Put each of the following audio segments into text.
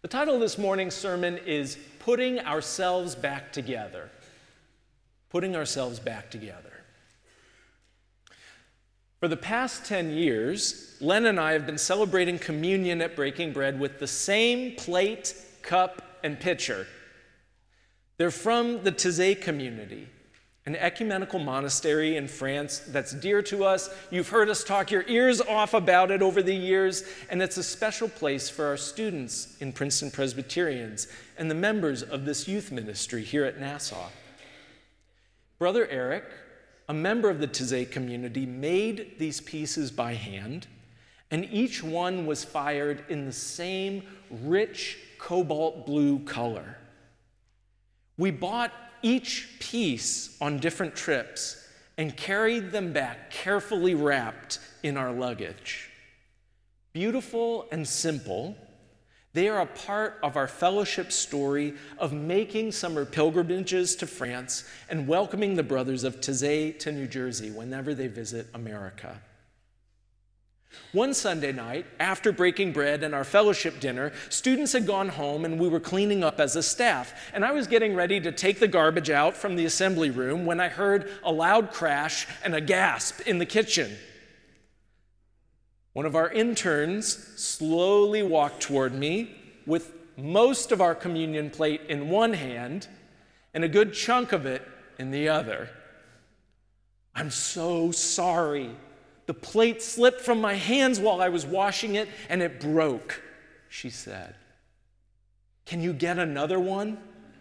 The title of this morning's sermon is Putting Ourselves Back Together. Putting ourselves back together. For the past 10 years, Len and I have been celebrating communion at Breaking Bread with the same plate, cup, and pitcher. They're from the Taizé community, an ecumenical monastery in France that's dear to us. You've heard us talk your ears off about it over the years, and it's a special place for our students in Princeton Presbyterians and the members of this youth ministry here at Nassau. Brother Eric, a member of the Taizé community, made these pieces by hand, and each one was fired in the same rich cobalt blue color. We bought each piece on different trips and carried them back carefully wrapped in our luggage. Beautiful and simple, they are a part of our fellowship story of making summer pilgrimages to France and welcoming the brothers of Taizé to New Jersey whenever they visit America. One Sunday night, after Breaking Bread and our fellowship dinner, students had gone home and we were cleaning up as a staff. And I was getting ready to take the garbage out from the assembly room when I heard a loud crash and a gasp in the kitchen. One of our interns slowly walked toward me with most of our communion plate in one hand and a good chunk of it in the other. "I'm so sorry. The plate slipped from my hands while I was washing it, and it broke," she said. "Can you get another one?"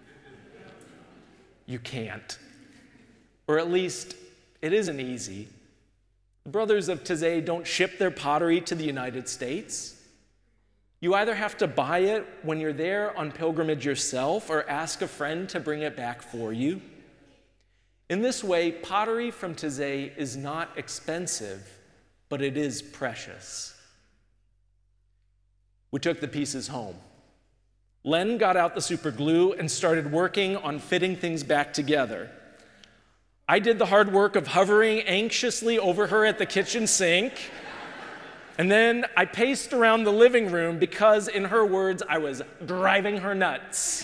You can't. Or at least, it isn't easy. The brothers of Taizé don't ship their pottery to the United States. You either have to buy it when you're there on pilgrimage yourself or ask a friend to bring it back for you. In this way, pottery from Taizé is not expensive, but it is precious. We took the pieces home. Len got out the super glue and started working on fitting things back together. I did the hard work of hovering anxiously over her at the kitchen sink, and then I paced around the living room because, in her words, I was driving her nuts.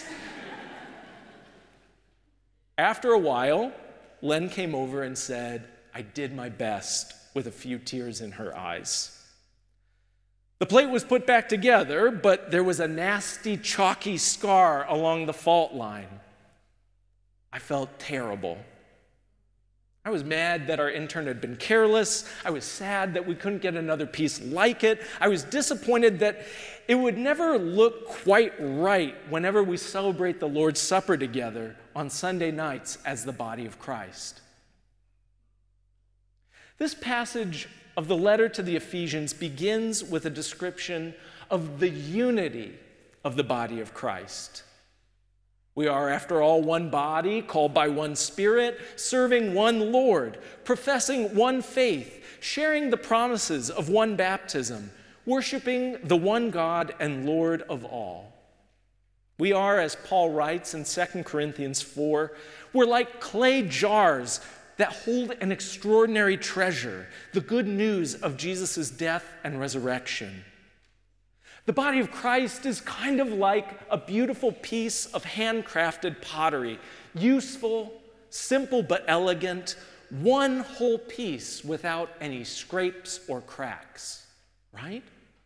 After a while, Len came over and said, "I did my best," with a few tears in her eyes. The plate was put back together, but there was a nasty, chalky scar along the fault line. I felt terrible. I was mad that our intern had been careless. I was sad that we couldn't get another piece like it. I was disappointed that it would never look quite right whenever we celebrate the Lord's Supper together on Sunday nights as the body of Christ. This passage of the letter to the Ephesians begins with a description of the unity of the body of Christ. We are, after all, one body, called by one Spirit, serving one Lord, professing one faith, sharing the promises of one baptism, worshiping the one God and Lord of all. We are, as Paul writes in 2 Corinthians 4, we're like clay jars that hold an extraordinary treasure, the good news of Jesus' death and resurrection. The body of Christ is kind of like a beautiful piece of handcrafted pottery, useful, simple but elegant, one whole piece without any scrapes or cracks, right?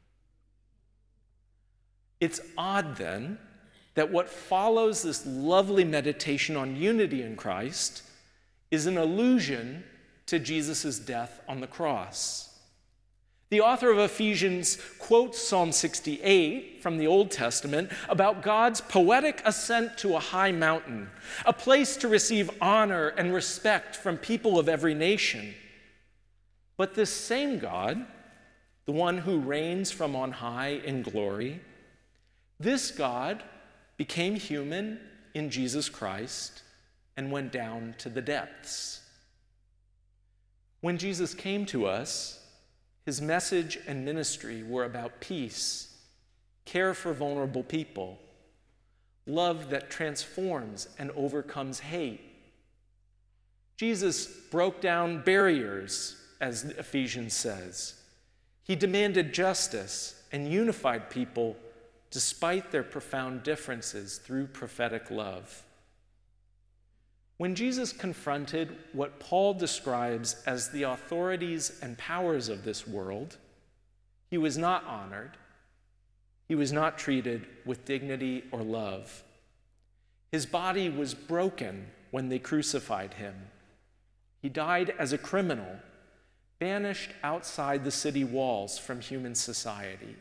It's odd then that what follows this lovely meditation on unity in Christ is an allusion to Jesus' death on the cross. The author of Ephesians quotes Psalm 68 from the Old Testament about God's poetic ascent to a high mountain, a place to receive honor and respect from people of every nation. But this same God, the one who reigns from on high in glory, this God became human in Jesus Christ and went down to the depths. When Jesus came to us, his message and ministry were about peace, care for vulnerable people, love that transforms and overcomes hate. Jesus broke down barriers, as Ephesians says. He demanded justice and unified people despite their profound differences through prophetic love. When Jesus confronted what Paul describes as the authorities and powers of this world, he was not honored. He was not treated with dignity or love. His body was broken when they crucified him. He died as a criminal, banished outside the city walls from human society.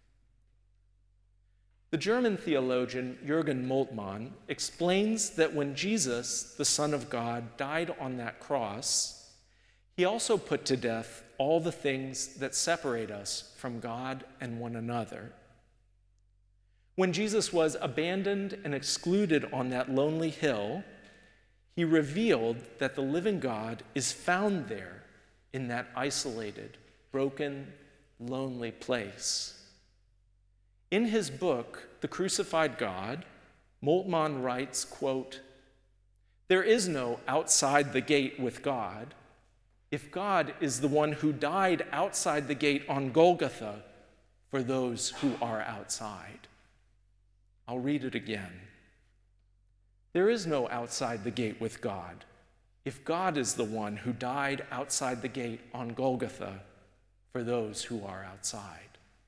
The German theologian Jürgen Moltmann explains that when Jesus, the Son of God, died on that cross, he also put to death all the things that separate us from God and one another. When Jesus was abandoned and excluded on that lonely hill, he revealed that the living God is found there in that isolated, broken, lonely place. In his book, The Crucified God, Moltmann writes, quote, "There is no outside the gate with God. If God is the one who died outside the gate on Golgotha for those who are outside." I'll read it again. There is no outside the gate with God. If God is the one who died outside the gate on Golgotha for those who are outside.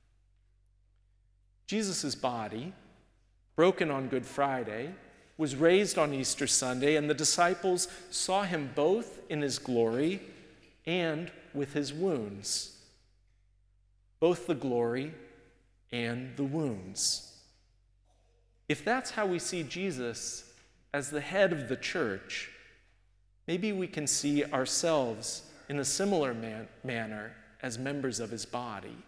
Jesus' body, broken on Good Friday, was raised on Easter Sunday, and the disciples saw him both in his glory and with his wounds. Both the glory and the wounds. If that's how we see Jesus as the head of the church, maybe we can see ourselves in a similar manner as members of his body.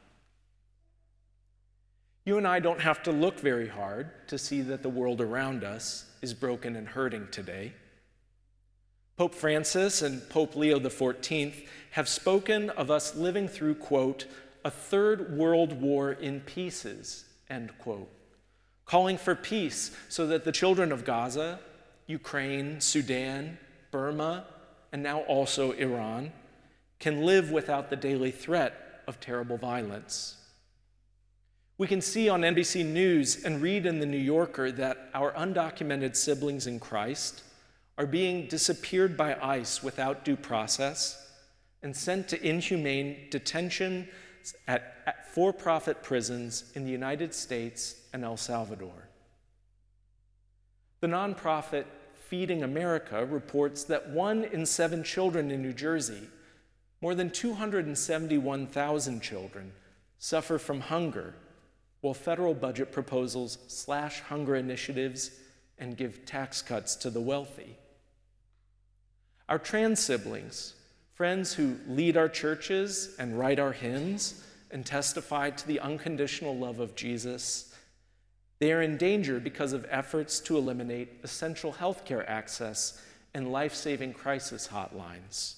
You and I don't have to look very hard to see that the world around us is broken and hurting today. Pope Francis and Pope Leo XIV have spoken of us living through, quote, "a third world war in pieces," end quote, calling for peace so that the children of Gaza, Ukraine, Sudan, Burma, and now also Iran, can live without the daily threat of terrible violence. We can see on NBC News and read in The New Yorker that our undocumented siblings in Christ are being disappeared by ICE without due process and sent to inhumane detention at for-profit prisons in the United States and El Salvador. The nonprofit Feeding America reports that 1 in 7 children in New Jersey, more than 271,000 children, suffer from hunger, while federal budget proposals slash hunger initiatives and give tax cuts to the wealthy. Our trans siblings, friends who lead our churches and write our hymns and testify to the unconditional love of Jesus, they are in danger because of efforts to eliminate essential healthcare access and life-saving crisis hotlines.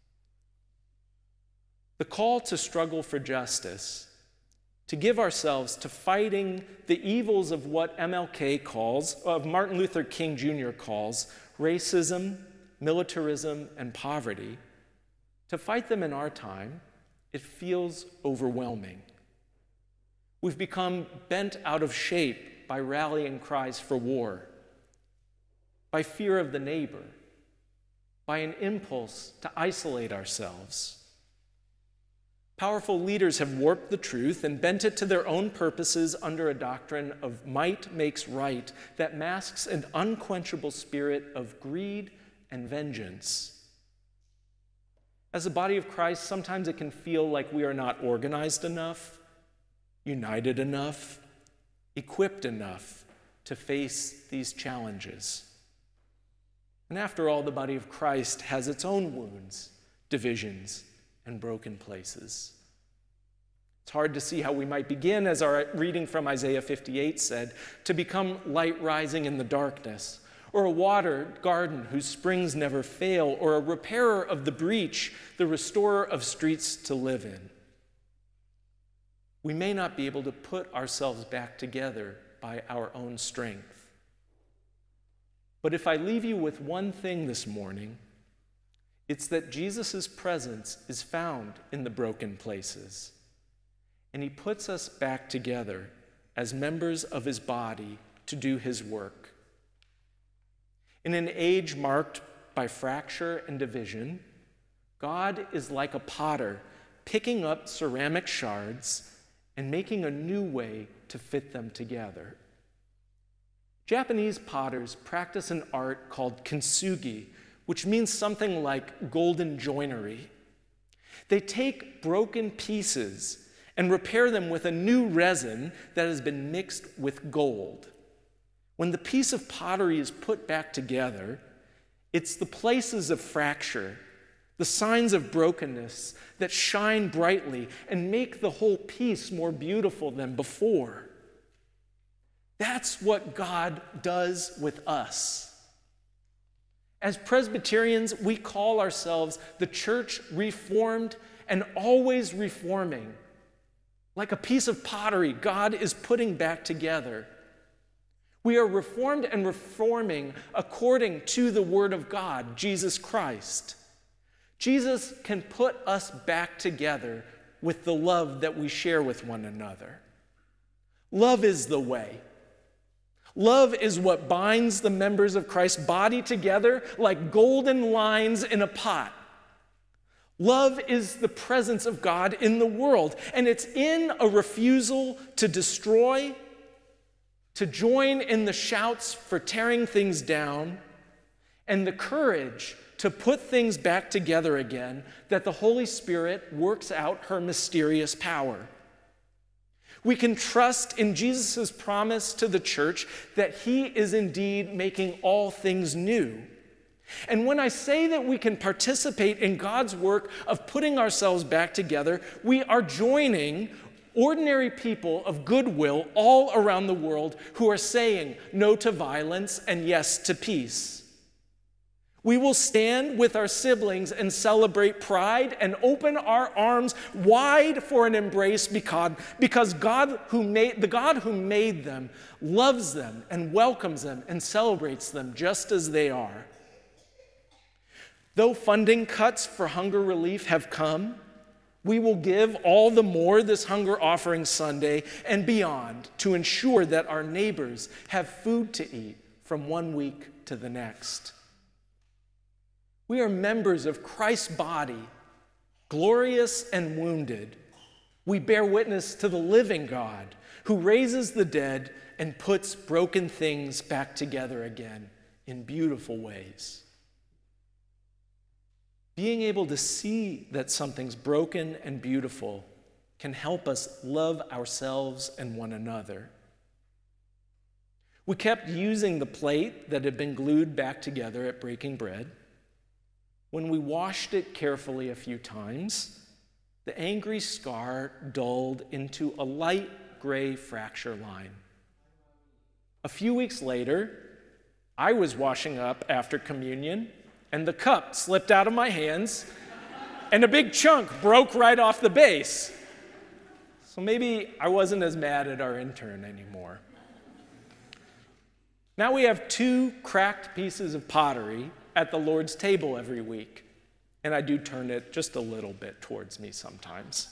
The call to struggle for justice, to give ourselves to fighting the evils of what Martin Luther King Jr. calls racism, militarism, and poverty, to fight them in our time, it feels overwhelming. We've become bent out of shape by rallying cries for war, by fear of the neighbor, by an impulse to isolate ourselves. Powerful leaders have warped the truth and bent it to their own purposes under a doctrine of might makes right that masks an unquenchable spirit of greed and vengeance. As a body of Christ, sometimes it can feel like we are not organized enough, united enough, equipped enough to face these challenges. And after all, the body of Christ has its own wounds, divisions, and broken places. It's hard to see how we might begin, as our reading from Isaiah 58 said, to become light rising in the darkness, or a watered garden whose springs never fail, or a repairer of the breach, the restorer of streets to live in. We may not be able to put ourselves back together by our own strength. But if I leave you with one thing this morning, it's that Jesus' presence is found in the broken places, and he puts us back together as members of his body to do his work. In an age marked by fracture and division, God is like a potter picking up ceramic shards and making a new way to fit them together. Japanese potters practice an art called kintsugi, which means something like golden joinery. They take broken pieces and repair them with a new resin that has been mixed with gold. When the piece of pottery is put back together, it's the places of fracture, the signs of brokenness that shine brightly and make the whole piece more beautiful than before. That's what God does with us. As Presbyterians, we call ourselves the church reformed and always reforming. Like a piece of pottery, God is putting back together. We are reformed and reforming according to the Word of God, Jesus Christ. Jesus can put us back together with the love that we share with one another. Love is the way. Love is what binds the members of Christ's body together like golden lines in a pot. Love is the presence of God in the world, and it's in a refusal to destroy, to join in the shouts for tearing things down, and the courage to put things back together again that the Holy Spirit works out her mysterious power. We can trust in Jesus' promise to the church that he is indeed making all things new. And when I say that we can participate in God's work of putting ourselves back together, we are joining ordinary people of goodwill all around the world who are saying no to violence and yes to peace. We will stand with our siblings and celebrate pride and open our arms wide for an embrace because the God who made them loves them and welcomes them and celebrates them just as they are. Though funding cuts for hunger relief have come, we will give all the more this Hunger Offering Sunday and beyond to ensure that our neighbors have food to eat from one week to the next. We are members of Christ's body, glorious and wounded. We bear witness to the living God who raises the dead and puts broken things back together again in beautiful ways. Being able to see that something's broken and beautiful can help us love ourselves and one another. We kept using the plate that had been glued back together at breaking bread. When we washed it carefully a few times, the angry scar dulled into a light gray fracture line. A few weeks later, I was washing up after communion, and the cup slipped out of my hands, and a big chunk broke right off the base. So maybe I wasn't as mad at our intern anymore. Now we have 2 cracked pieces of pottery at the Lord's table every week, and I do turn it just a little bit towards me sometimes.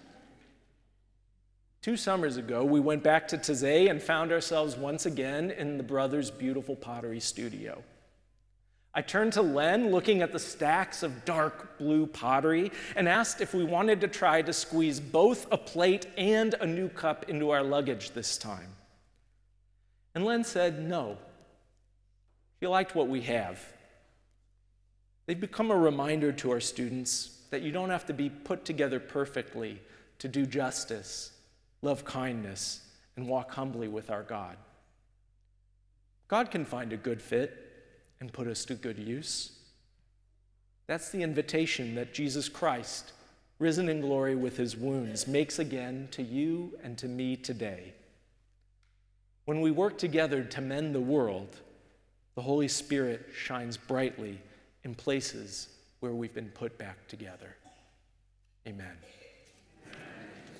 2 summers ago, we went back to Taizé and found ourselves once again in the brothers' beautiful pottery studio. I turned to Len, looking at the stacks of dark blue pottery, and asked if we wanted to try to squeeze both a plate and a new cup into our luggage this time. And Len said no. He liked what we have. They've become a reminder to our students that you don't have to be put together perfectly to do justice, love kindness, and walk humbly with our God. God can find a good fit and put us to good use. That's the invitation that Jesus Christ, risen in glory with his wounds, makes again to you and to me today. When we work together to mend the world, the Holy Spirit shines brightly in places where we've been put back together. Amen.